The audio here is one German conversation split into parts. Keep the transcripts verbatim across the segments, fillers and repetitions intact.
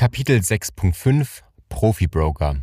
Kapitel sechs Punkt fünf Profi-Broker.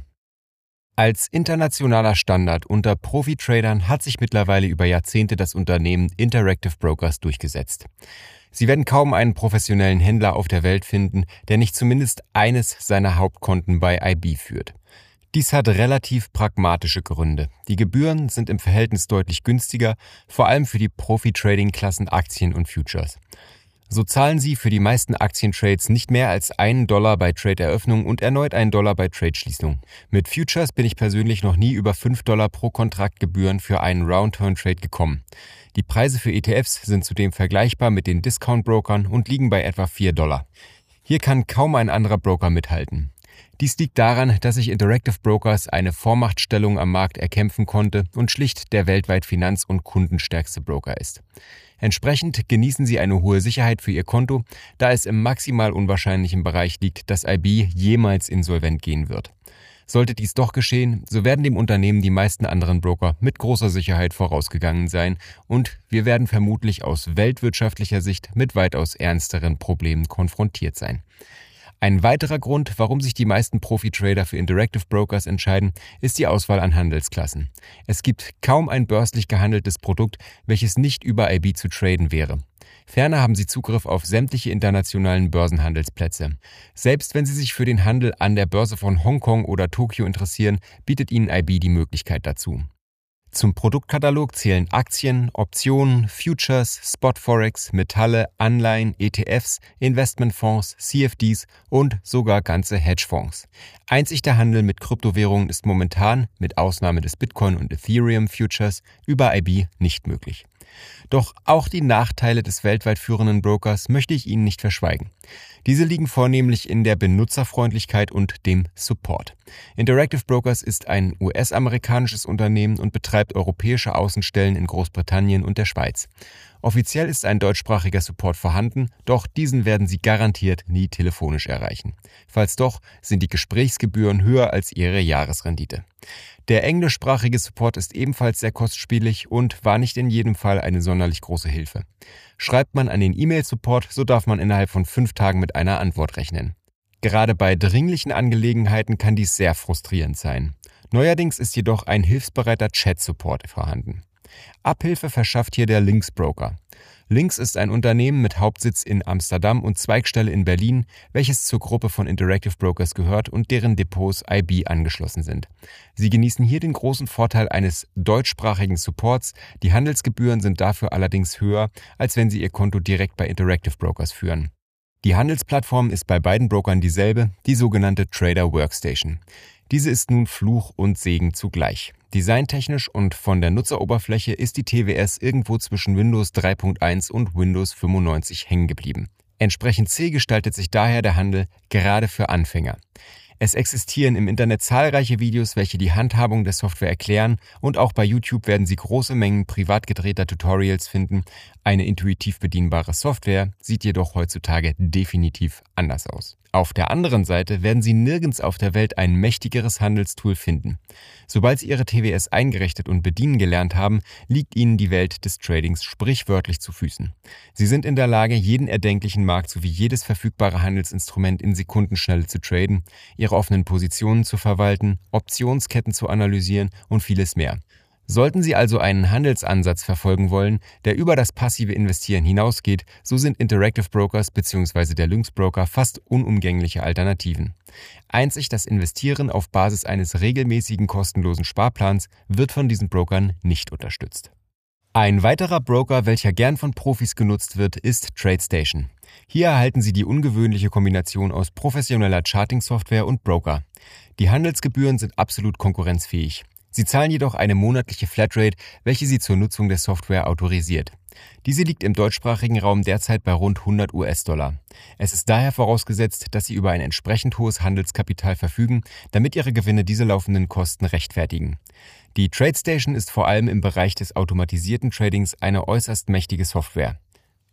Als internationaler Standard unter Profi-Tradern hat sich mittlerweile über Jahrzehnte das Unternehmen Interactive Brokers durchgesetzt. Sie werden kaum einen professionellen Händler auf der Welt finden, der nicht zumindest eines seiner Hauptkonten bei I B führt. Dies hat relativ pragmatische Gründe. Die Gebühren sind im Verhältnis deutlich günstiger, vor allem für die Profi-Trading-Klassen Aktien und Futures. So zahlen Sie für die meisten Aktientrades nicht mehr als einen Dollar bei Trade-Eröffnung und erneut einen Dollar bei Trade-Schließung. Mit Futures bin ich persönlich noch nie über fünf Dollar pro Kontrakt Gebühren für einen Round-Turn-Trade gekommen. Die Preise für E T Fs sind zudem vergleichbar mit den Discount-Brokern und liegen bei etwa vier Dollar. Hier kann kaum ein anderer Broker mithalten. Dies liegt daran, dass sich Interactive Brokers eine Vormachtstellung am Markt erkämpfen konnte und schlicht der weltweit finanz- und kundenstärkste Broker ist. Entsprechend genießen sie eine hohe Sicherheit für ihr Konto, da es im maximal unwahrscheinlichen Bereich liegt, dass I B jemals insolvent gehen wird. Sollte dies doch geschehen, so werden dem Unternehmen die meisten anderen Broker mit großer Sicherheit vorausgegangen sein und wir werden vermutlich aus weltwirtschaftlicher Sicht mit weitaus ernsteren Problemen konfrontiert sein. Ein weiterer Grund, warum sich die meisten Profi-Trader für Interactive Brokers entscheiden, ist die Auswahl an Handelsklassen. Es gibt kaum ein börslich gehandeltes Produkt, welches nicht über I B zu traden wäre. Ferner haben sie Zugriff auf sämtliche internationalen Börsenhandelsplätze. Selbst wenn sie sich für den Handel an der Börse von Hongkong oder Tokio interessieren, bietet ihnen I B die Möglichkeit dazu. Zum Produktkatalog zählen Aktien, Optionen, Futures, Spot-Forex, Metalle, Anleihen, E T Fs, Investmentfonds, C F Ds und sogar ganze Hedgefonds. Einzig der Handel mit Kryptowährungen ist momentan, mit Ausnahme des Bitcoin- und Ethereum-Futures, über I B nicht möglich. Doch auch die Nachteile des weltweit führenden Brokers möchte ich Ihnen nicht verschweigen. Diese liegen vornehmlich in der Benutzerfreundlichkeit und dem Support. Interactive Brokers ist ein U S-amerikanisches Unternehmen und betreibt europäische Außenstellen in Großbritannien und der Schweiz. Offiziell ist ein deutschsprachiger Support vorhanden, doch diesen werden Sie garantiert nie telefonisch erreichen. Falls doch, sind die Gesprächsgebühren höher als Ihre Jahresrendite. Der englischsprachige Support ist ebenfalls sehr kostspielig und war nicht in jedem Fall eine sonderlich große Hilfe. Schreibt man an den E-Mail-Support, so darf man innerhalb von fünf Tagen mit einer Antwort rechnen. Gerade bei dringlichen Angelegenheiten kann dies sehr frustrierend sein. Neuerdings ist jedoch ein hilfsbereiter Chat-Support vorhanden. Abhilfe verschafft hier der Lynx Broker. Lynx ist ein Unternehmen mit Hauptsitz in Amsterdam und Zweigstelle in Berlin, welches zur Gruppe von Interactive Brokers gehört und deren Depots I B angeschlossen sind. Sie genießen hier den großen Vorteil eines deutschsprachigen Supports, die Handelsgebühren sind dafür allerdings höher, als wenn Sie Ihr Konto direkt bei Interactive Brokers führen. Die Handelsplattform ist bei beiden Brokern dieselbe, die sogenannte Trader Workstation. Diese ist nun Fluch und Segen zugleich. Designtechnisch und von der Nutzeroberfläche ist die T W S irgendwo zwischen Windows drei Punkt eins und Windows fünfundneunzig hängen geblieben. Entsprechend zäh gestaltet sich daher der Handel gerade für Anfänger. Es existieren im Internet zahlreiche Videos, welche die Handhabung der Software erklären und auch bei YouTube werden Sie große Mengen privat gedrehter Tutorials finden. Eine intuitiv bedienbare Software sieht jedoch heutzutage definitiv anders aus. Auf der anderen Seite werden Sie nirgends auf der Welt ein mächtigeres Handelstool finden. Sobald Sie Ihre T W S eingerichtet und bedienen gelernt haben, liegt Ihnen die Welt des Tradings sprichwörtlich zu Füßen. Sie sind in der Lage, jeden erdenklichen Markt sowie jedes verfügbare Handelsinstrument in Sekundenschnelle zu traden, Ihre offenen Positionen zu verwalten, Optionsketten zu analysieren und vieles mehr. Sollten Sie also einen Handelsansatz verfolgen wollen, der über das passive Investieren hinausgeht, so sind Interactive Brokers bzw. der Lynx Broker fast unumgängliche Alternativen. Einzig das Investieren auf Basis eines regelmäßigen kostenlosen Sparplans wird von diesen Brokern nicht unterstützt. Ein weiterer Broker, welcher gern von Profis genutzt wird, ist TradeStation. Hier erhalten Sie die ungewöhnliche Kombination aus professioneller Charting-Software und Broker. Die Handelsgebühren sind absolut konkurrenzfähig. Sie zahlen jedoch eine monatliche Flatrate, welche Sie zur Nutzung der Software autorisiert. Diese liegt im deutschsprachigen Raum derzeit bei rund hundert US-Dollar. Es ist daher vorausgesetzt, dass Sie über ein entsprechend hohes Handelskapital verfügen, damit Ihre Gewinne diese laufenden Kosten rechtfertigen. Die TradeStation ist vor allem im Bereich des automatisierten Tradings eine äußerst mächtige Software.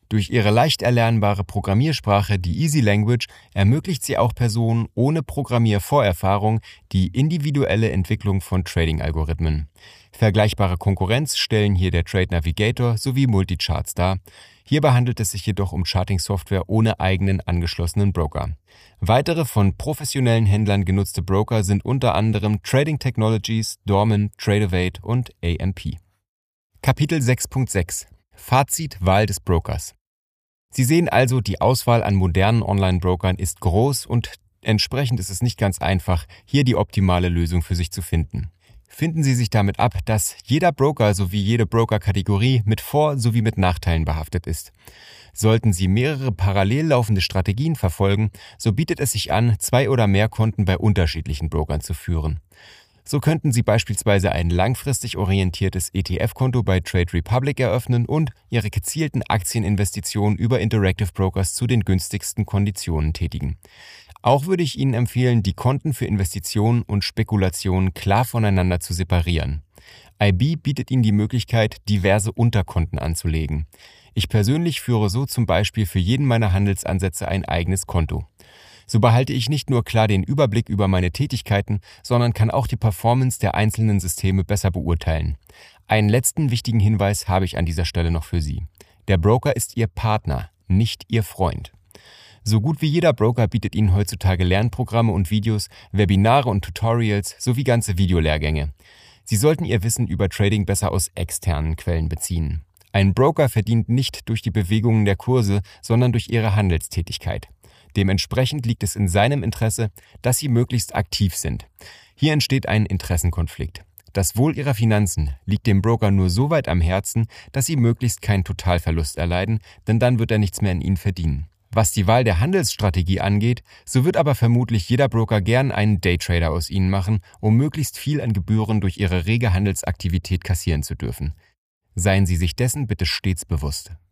Durch ihre leicht erlernbare Programmiersprache, die Easy Language, ermöglicht sie auch Personen ohne Programmiervorerfahrung die individuelle Entwicklung von Trading-Algorithmen. Vergleichbare Konkurrenz stellen hier der Trade Navigator sowie Multicharts dar. Hierbei handelt es sich jedoch um Charting-Software ohne eigenen angeschlossenen Broker. Weitere von professionellen Händlern genutzte Broker sind unter anderem Trading Technologies, Dorman, Tradeovate und A M P. Kapitel sechs Punkt sechs Fazit Wahl des Brokers. Sie sehen also, die Auswahl an modernen Online-Brokern ist groß und entsprechend ist es nicht ganz einfach, hier die optimale Lösung für sich zu finden. Finden Sie sich damit ab, dass jeder Broker sowie jede Broker-Kategorie mit Vor- sowie mit Nachteilen behaftet ist. Sollten Sie mehrere parallel laufende Strategien verfolgen, so bietet es sich an, zwei oder mehr Konten bei unterschiedlichen Brokern zu führen. So könnten Sie beispielsweise ein langfristig orientiertes E T F-Konto bei Trade Republic eröffnen und Ihre gezielten Aktieninvestitionen über Interactive Brokers zu den günstigsten Konditionen tätigen. Auch würde ich Ihnen empfehlen, die Konten für Investitionen und Spekulationen klar voneinander zu separieren. I B bietet Ihnen die Möglichkeit, diverse Unterkonten anzulegen. Ich persönlich führe so zum Beispiel für jeden meiner Handelsansätze ein eigenes Konto. So behalte ich nicht nur klar den Überblick über meine Tätigkeiten, sondern kann auch die Performance der einzelnen Systeme besser beurteilen. Einen letzten wichtigen Hinweis habe ich an dieser Stelle noch für Sie. Der Broker ist Ihr Partner, nicht Ihr Freund. So gut wie jeder Broker bietet Ihnen heutzutage Lernprogramme und Videos, Webinare und Tutorials sowie ganze Videolehrgänge. Sie sollten Ihr Wissen über Trading besser aus externen Quellen beziehen. Ein Broker verdient nicht durch die Bewegungen der Kurse, sondern durch ihre Handelstätigkeit. Dementsprechend liegt es in seinem Interesse, dass Sie möglichst aktiv sind. Hier entsteht ein Interessenkonflikt. Das Wohl Ihrer Finanzen liegt dem Broker nur so weit am Herzen, dass Sie möglichst keinen Totalverlust erleiden, denn dann wird er nichts mehr in Ihnen verdienen. Was die Wahl der Handelsstrategie angeht, so wird aber vermutlich jeder Broker gern einen Daytrader aus Ihnen machen, um möglichst viel an Gebühren durch Ihre rege Handelsaktivität kassieren zu dürfen. Seien Sie sich dessen bitte stets bewusst.